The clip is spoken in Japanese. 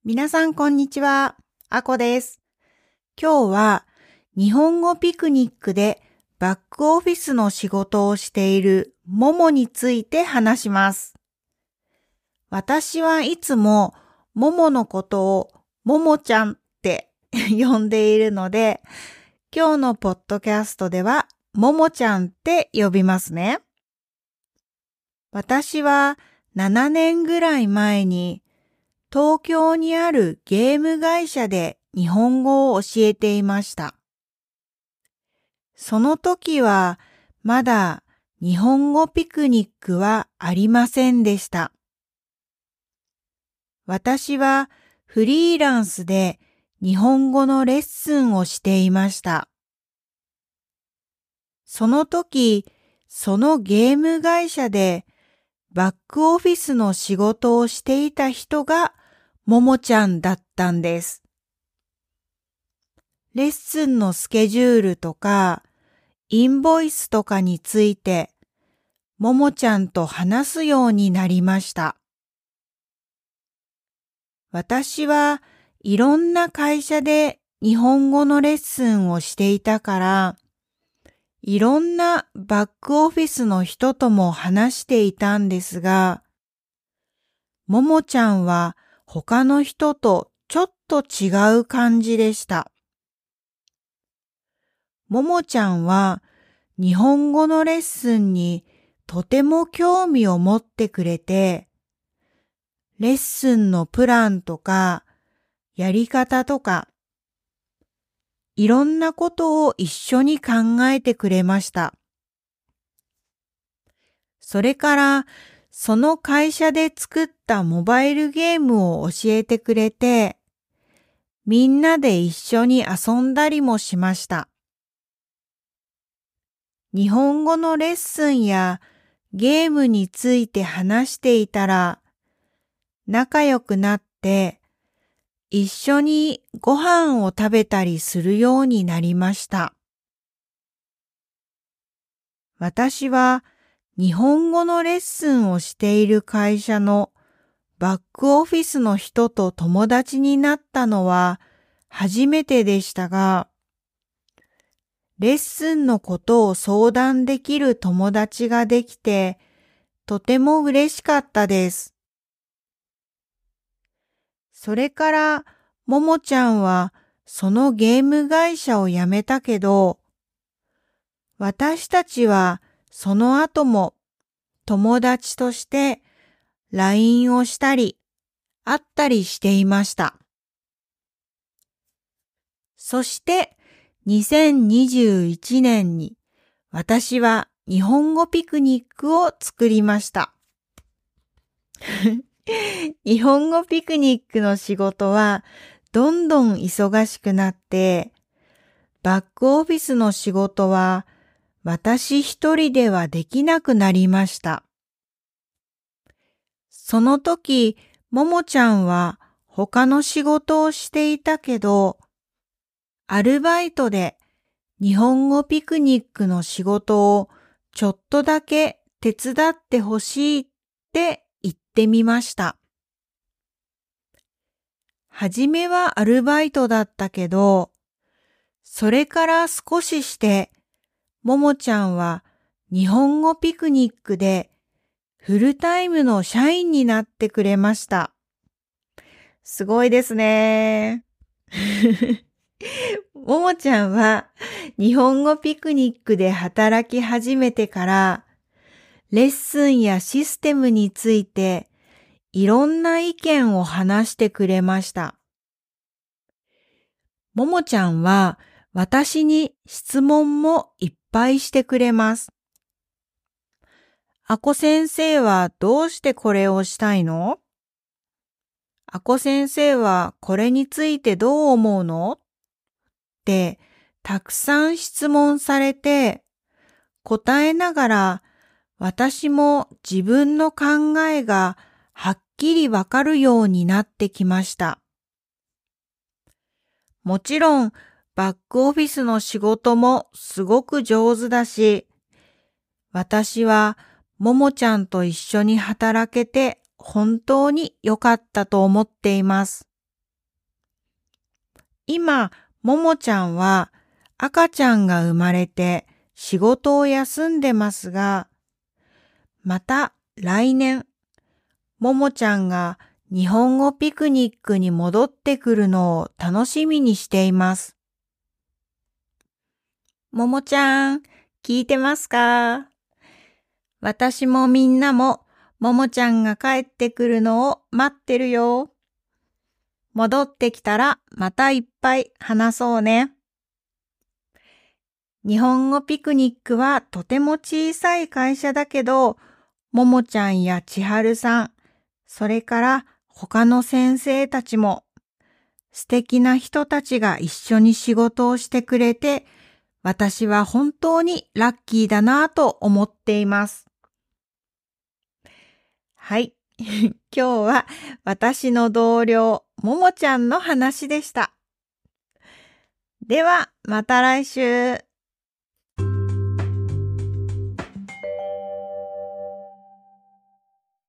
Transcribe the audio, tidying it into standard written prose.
皆さんこんにちは。あこです。今日は日本語ピクニックでバックオフィスの仕事をしているももについて話します。私はいつももものことをももちゃんって呼んでいるので、今日のポッドキャストではももちゃんって呼びますね。私は7年ぐらい前に東京にあるゲーム会社で日本語を教えていました。その時はまだ日本語ピクニックはありませんでした。私はフリーランスで日本語のレッスンをしていました。その時、そのゲーム会社でバックオフィスの仕事をしていた人がももちゃんだったんです。レッスンのスケジュールとかインボイスとかについてももちゃんと話すようになりました。私はいろんな会社で日本語のレッスンをしていたから、いろんなバックオフィスの人とも話していたんですが、ももちゃんは他の人とちょっと違う感じでした。ももちゃんは日本語のレッスンにとても興味を持ってくれて、レッスンのプランとかやり方とかいろんなことを一緒に考えてくれました。それからその会社で作ったモバイルゲームを教えてくれて、みんなで一緒に遊んだりもしました。日本語のレッスンやゲームについて話していたら、仲良くなって一緒にご飯を食べたりするようになりました。私は日本語のレッスンをしている会社のバックオフィスの人と友達になったのは初めてでしたが、レッスンのことを相談できる友達ができて、とても嬉しかったです。それから、ももちゃんはそのゲーム会社を辞めたけど、私たちはその後も友達として LINE をしたり、会ったりしていました。そして2021年に私は日本語ピクニックを作りました。日本語ピクニックの仕事はどんどん忙しくなって、バックオフィスの仕事は私一人ではできなくなりました。その時、ももちゃんは他の仕事をしていたけど、アルバイトで日本語ピクニックの仕事をちょっとだけ手伝ってほしいって言ってみました。はじめはアルバイトだったけど、それから少しして、ももちゃんは日本語ピクニックでフルタイムの社員になってくれました。すごいですね。ももちゃんは日本語ピクニックで働き始めてから、レッスンやシステムについていろんな意見を話してくれました。ももちゃんは私に質問もいっぱいしてくれます。あこ先生はどうしてこれをしたいの？あこ先生はこれについてどう思うの？ってたくさん質問されて、答えながら私も自分の考えがはっきりわかるようになってきました。もちろんバックオフィスの仕事もすごく上手だし、私はももちゃんと一緒に働けて本当に良かったと思っています。 今、ももちゃんは赤ちゃんが生まれて仕事を休んでますが、また来年、ももちゃんが日本語ピクニックに戻ってくるのを楽しみにしています。ももちゃん、聞いてますか？私もみんなもももちゃんが帰ってくるのを待ってるよ。戻ってきたらまたいっぱい話そうね。日本語ピクニックはとても小さい会社だけど、ももちゃんやちはるさん、それから他の先生たちも素敵な人たちが一緒に仕事をしてくれて、私は本当にラッキーだなぁと思っています。はい。今日は私の同僚、ももちゃんの話でした。では、また来週。